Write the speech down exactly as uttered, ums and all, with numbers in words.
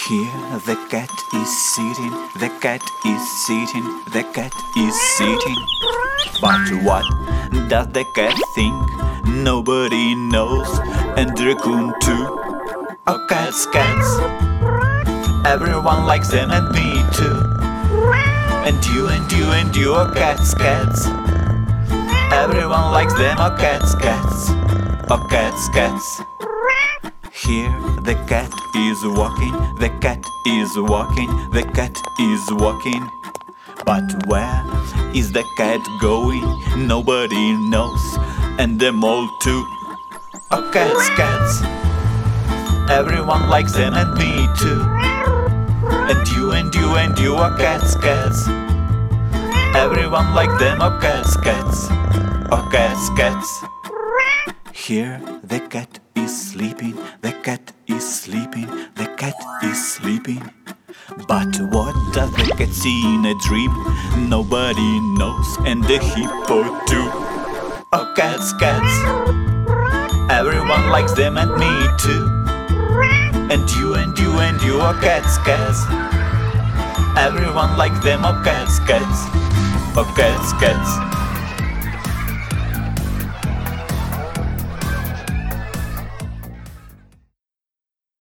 Here the cat is sitting, the cat is sitting, the cat is sitting. But what does the cat think? Nobody knows, and the raccoon too. Oh, cats, cats, everyone likes them and me too. And you and you and you, oh cats, cats, everyone likes them, oh cats, cats, oh cats, cats. Here the cat is walking, the cat is walking, the cat is walking. But where is the cat going? Nobody knows, and them all too. Oh cats, cats, everyone likes them and me too. And you and you and you, oh cats, cats, everyone likes them, oh cats, cats, oh cats, cats. Here the cat is sleeping, the cat is sleeping, the cat is sleeping. But what does the cat see in a dream? Nobody knows, and the hippo too. Oh cats, cats, everyone likes them and me too. And you and you and you, oh cats, cats, everyone likes them, oh cats, cats, oh cats, cats.